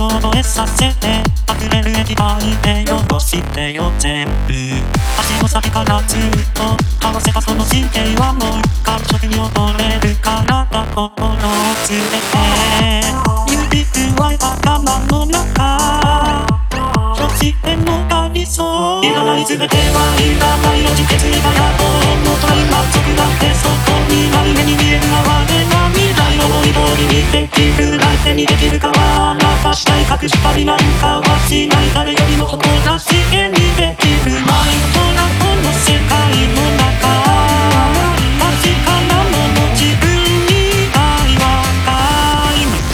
を覚えさせて溢れる液体で汚してよ全部足の先からずっと合わせたその神経はもう感触に溺れる体心を連れて指くわえた頭の中そしてもがりそういらない全てはいらないよ自決以外は重たい満足なんてそこにある目に見える哀れな未来の思い通りにできる来世にできるかは流したい隠したりなんかはしない誰よりも誇らしげにできるマインドなこの世界の中確かなもの自分以外は皆無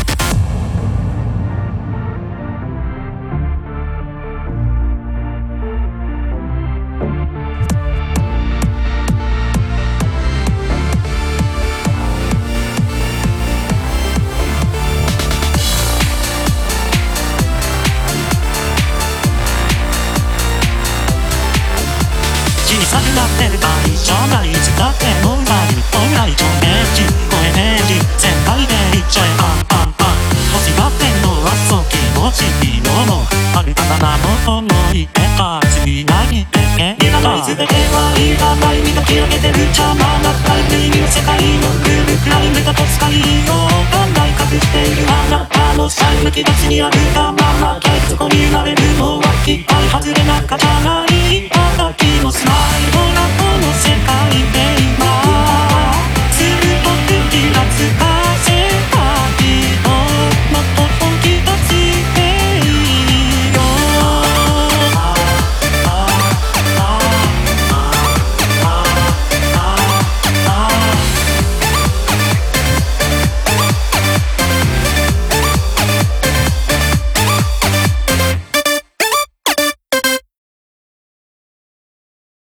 小さくなってる場合じゃないいつだってもうない本来上限値超えねえし全開でいっちゃえパンパンパン欲しがってんのはそう気持ちいいのもある方なの思い出が次何でいらない全てはいらない磨き上げてる邪魔なタイプ意味の世界のルールくらいネタと使いようがない隠しているあなたのシャイむき出しにあるがままそこになれるのはきっぱり外れなんかじゃない